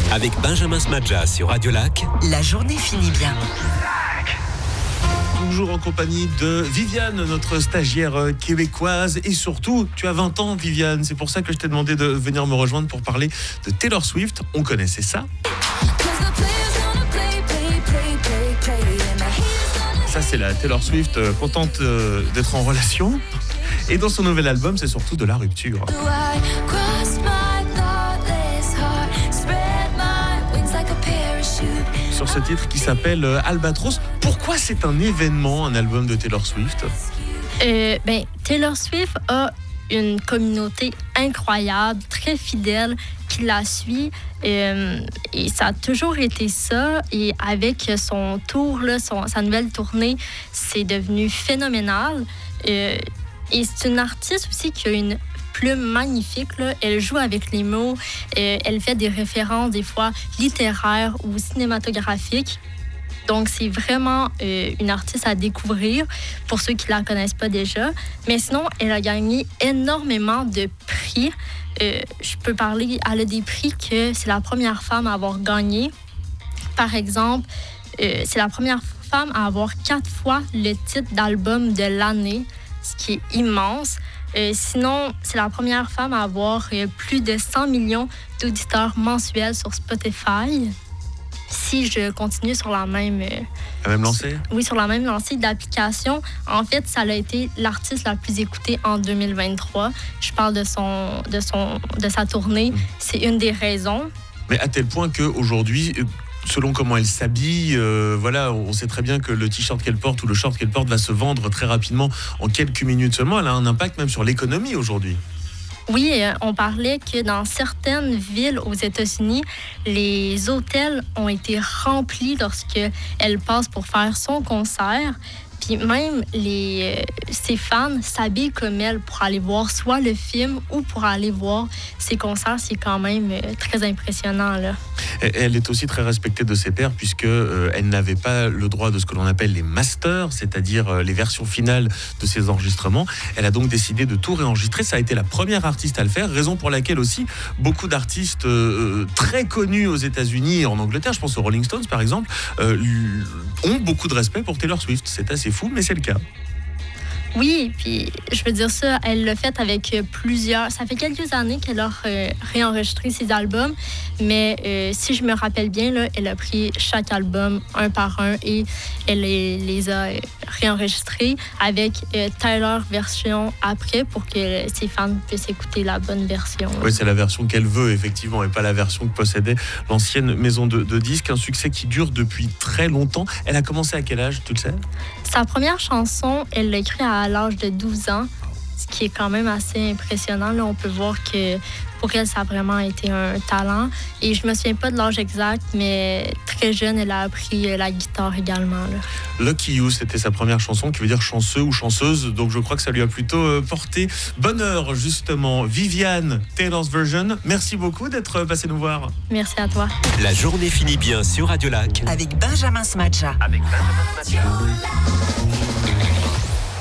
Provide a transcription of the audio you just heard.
Avec Benjamin Smadja sur Radio Lac. La journée finit bien. Toujours en compagnie de Viviane, notre stagiaire québécoise. Et surtout, tu as 20 ans, Viviane. C'est pour ça que je t'ai demandé de venir me rejoindre pour parler de Taylor Swift. On connaissait ça. Ça, c'est la Taylor Swift contente d'être en relation. Et dans son nouvel album, c'est surtout de la rupture. Sur ce titre qui s'appelle Albatros. Pourquoi c'est un événement, un album de Taylor Swift ? Taylor Swift a une communauté incroyable, très fidèle, qui la suit. Et ça a toujours été ça. Et avec son tour, sa nouvelle tournée, c'est devenu phénoménal. Et c'est une artiste aussi qui a une plume magnifique. Là. Elle joue avec les mots. Elle fait des références, des fois, littéraires ou cinématographiques. Donc, c'est vraiment une artiste à découvrir pour ceux qui ne la connaissent pas déjà. Mais sinon, elle a gagné énormément de prix. Je peux parler, elle a des prix que c'est la première femme à avoir gagné. Par exemple, c'est la première femme à avoir 4 fois le titre d'album de l'année, ce qui est immense. Sinon, c'est la première femme à avoir plus de 100 millions d'auditeurs mensuels sur Spotify. Si je continue sur la même lancée? Oui, sur la même lancée d'application. En fait, ça a été l'artiste la plus écoutée en 2023. Je parle de sa tournée. C'est une des raisons. Mais à tel point qu'aujourd'hui, selon comment elle s'habille, on sait très bien que le t-shirt qu'elle porte ou le short qu'elle porte va se vendre très rapidement en quelques minutes seulement. Elle a un impact même sur l'économie aujourd'hui. Oui, on parlait que dans certaines villes aux États-Unis, les hôtels ont été remplis lorsqu'elle passe pour faire son concert. Puis même ses fans s'habillent comme elle pour aller voir soit le film ou pour aller voir ses concerts. C'est quand même très impressionnant, là. Elle est aussi très respectée de ses pairs puisqu'elle n'avait pas le droit de ce que l'on appelle les masters, c'est-à-dire les versions finales de ses enregistrements. Elle a donc décidé de tout réenregistrer. Ça a été la première artiste à le faire, raison pour laquelle aussi beaucoup d'artistes très connus aux États-Unis et en Angleterre, je pense aux Rolling Stones par exemple, ont beaucoup de respect pour Taylor Swift. C'est assez fou, mais c'est le cas. Oui, puis je veux dire ça, elle l'a fait avec plusieurs... Ça fait quelques années qu'elle a réenregistré ses albums, mais si je me rappelle bien, là, elle a pris chaque album un par un et elle les a réenregistrés avec Taylor version après pour que ses fans puissent écouter la bonne version. Oui, c'est la version qu'elle veut, effectivement, et pas la version que possédait l'ancienne maison de disques. Un succès qui dure depuis très longtemps. Elle a commencé à quel âge, tu le sais? Sa première chanson, elle l'a écrite à l'âge de 12 ans, ce qui est quand même assez impressionnant. Là, on peut voir que pour elle, ça a vraiment été un talent. Et je me souviens pas de l'âge exact, mais très jeune, elle a appris la guitare également. Là. Lucky You, c'était sa première chanson, qui veut dire chanceux ou chanceuse. Donc je crois que ça lui a plutôt porté bonheur, justement. Viviane, Taylor's Version, merci beaucoup d'être passé nous voir. Merci à toi. La journée finit bien sur Radio Lac. Avec Benjamin Smadja.